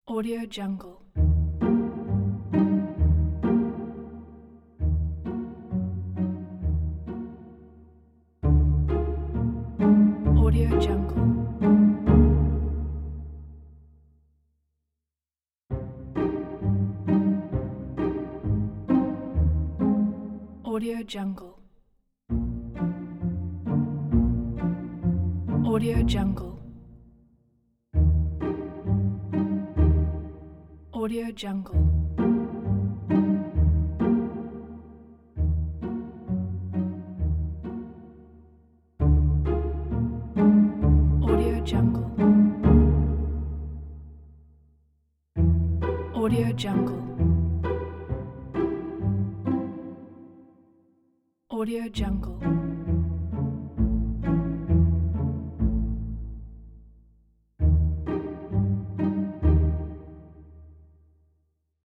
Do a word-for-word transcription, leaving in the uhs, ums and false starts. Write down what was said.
Audio Jungle. Audio Jungle. Audio Jungle. Audio Jungle. Audio Jungle. Audio Jungle. Audio Jungle. Audio Jungle.